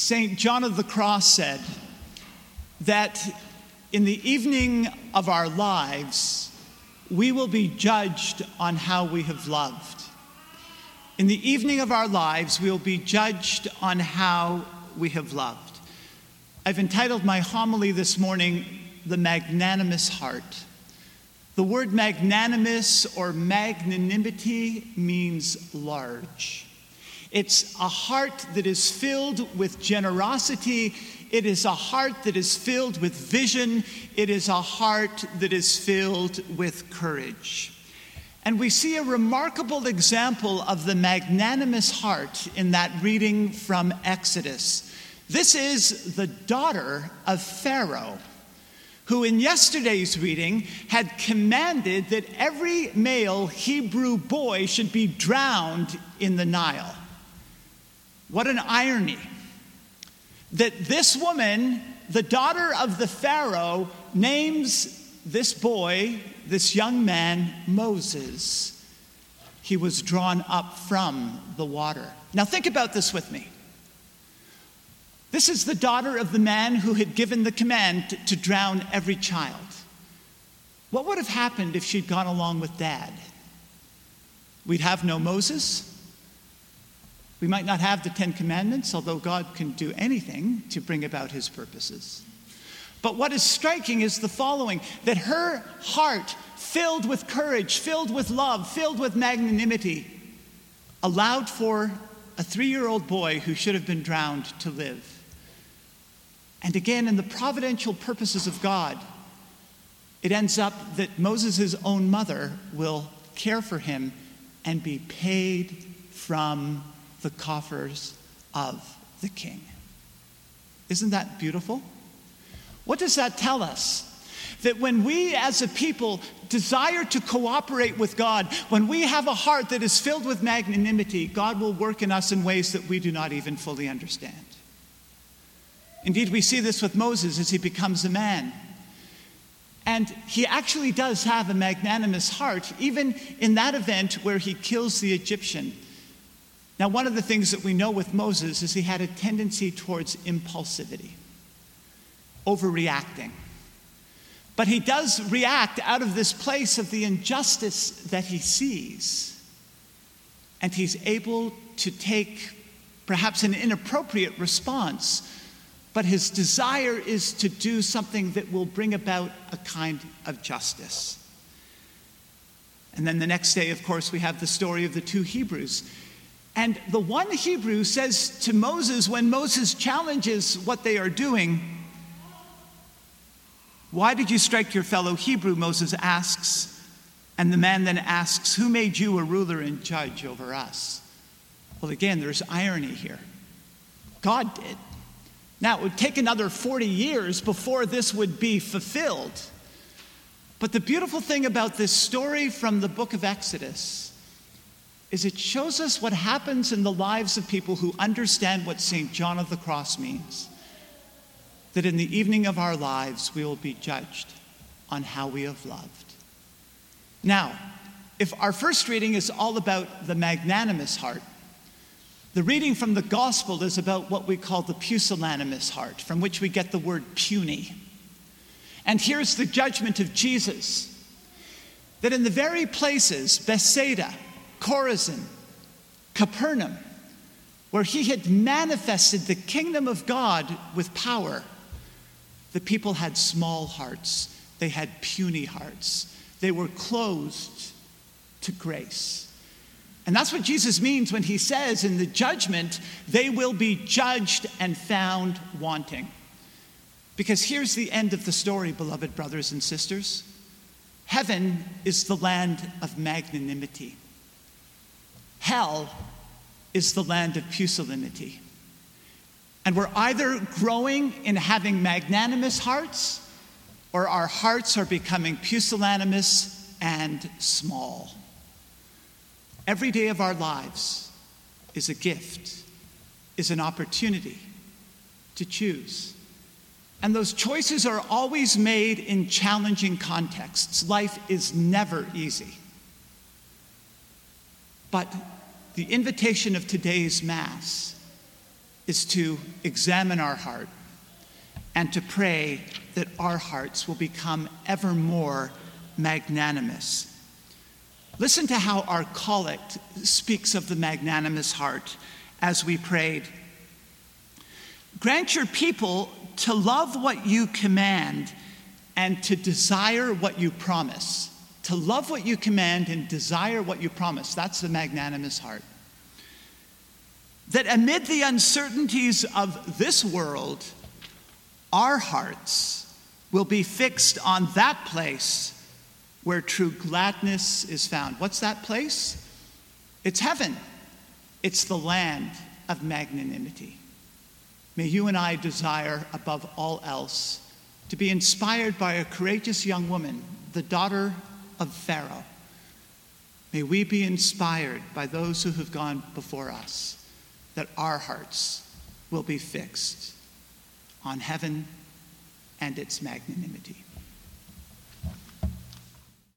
St. John of the Cross said that in the evening of our lives, we will be judged on how we have loved. In the evening of our lives, we will be judged on how we have loved. I've entitled my homily this morning, The Magnanimous Heart. The word magnanimous or magnanimity means large. It's a heart that is filled with generosity. It is a heart that is filled with vision. It is a heart that is filled with courage. And we see a remarkable example of the magnanimous heart in that reading from Exodus. This is the daughter of Pharaoh, who in yesterday's reading had commanded that every male Hebrew boy should be drowned in the Nile. What an irony that this woman, the daughter of the Pharaoh, names this boy, this young man, Moses. He was drawn up from the water. Now think about this with me. This is the daughter of the man who had given the command to drown every child. What would have happened if she'd gone along with Dad? We'd have no Moses. We might not have the Ten Commandments, although God can do anything to bring about his purposes. But what is striking is the following, that her heart, filled with courage, filled with love, filled with magnanimity, allowed for a 3-year-old boy who should have been drowned to live. And again, in the providential purposes of God, it ends up that Moses' own mother will care for him and be paid from the coffers of the king. Isn't that beautiful? What does that tell us? That when we as a people desire to cooperate with God, when we have a heart that is filled with magnanimity, God will work in us in ways that we do not even fully understand. Indeed, we see this with Moses as he becomes a man. And he actually does have a magnanimous heart, even in that event where he kills the Egyptian. Now, one of the things that we know with Moses is he had a tendency towards impulsivity, overreacting. But he does react out of this place of the injustice that he sees. And he's able to take perhaps an inappropriate response, but his desire is to do something that will bring about a kind of justice. And then the next day, of course, we have the story of the two Hebrews. And the one Hebrew says to Moses, when Moses challenges what they are doing, "Why did you strike your fellow Hebrew?" Moses asks. And the man then asks, "Who made you a ruler and judge over us?" Well, again, there's irony here. God did. Now, it would take another 40 years before this would be fulfilled. But the beautiful thing about this story from the book of Exodus is it shows us what happens in the lives of people who understand what St. John of the Cross means. That in the evening of our lives, we will be judged on how we have loved. Now, if our first reading is all about the magnanimous heart, the reading from the gospel is about what we call the pusillanimous heart, from which we get the word puny. And here's the judgment of Jesus, that in the very places, Bethsaida, Chorazin, Capernaum, where he had manifested the kingdom of God with power, the people had small hearts. They had puny hearts. They were closed to grace. And that's what Jesus means when he says in the judgment, they will be judged and found wanting. Because here's the end of the story, beloved brothers and sisters. Heaven is the land of magnanimity. Hell is the land of pusillanimity. And we're either growing in having magnanimous hearts, or our hearts are becoming pusillanimous and small. Every day of our lives is a gift, is an opportunity to choose. And those choices are always made in challenging contexts. Life is never easy. But the invitation of today's Mass is to examine our heart and to pray that our hearts will become ever more magnanimous. Listen to how our collect speaks of the magnanimous heart as we prayed. Grant your people to love what you command and to desire what you promise. To love what you command and desire what you promise. That's the magnanimous heart. That amid the uncertainties of this world, our hearts will be fixed on that place where true gladness is found. What's that place? It's heaven. It's the land of magnanimity. May you and I desire above all else to be inspired by a courageous young woman, the daughter of Pharaoh. May we be inspired by those who have gone before us, that our hearts will be fixed on heaven and its magnanimity.